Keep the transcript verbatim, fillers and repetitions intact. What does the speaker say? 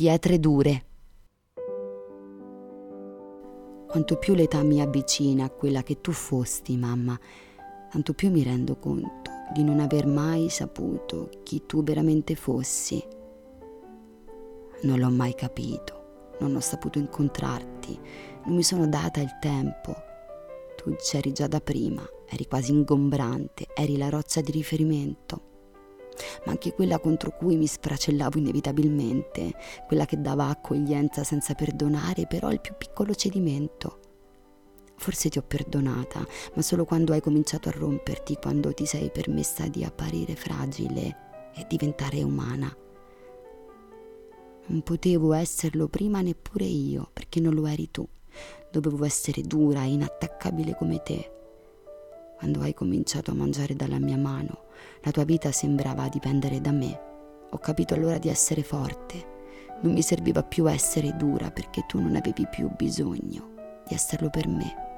pietre dure. Quanto più l'età mi avvicina a quella che tu fosti, mamma, tanto più mi rendo conto di non aver mai saputo chi tu veramente fossi. Non l'ho mai capito, non ho saputo incontrarti, non mi sono data il tempo. Tu c'eri già da prima, eri quasi ingombrante, eri la roccia di riferimento, ma anche quella contro cui mi sfracellavo inevitabilmente, quella che dava accoglienza senza perdonare però il più piccolo cedimento. Forse ti ho perdonata, ma solo quando hai cominciato a romperti, quando ti sei permessa di apparire fragile e diventare umana. Non potevo esserlo prima neppure io, perché non lo eri tu. Dovevo essere dura e inattaccabile come te. Quando hai cominciato a mangiare dalla mia mano, la tua vita sembrava dipendere da me. Ho capito allora di essere forte. Non mi serviva più essere dura, perché tu non avevi più bisogno di esserlo per me.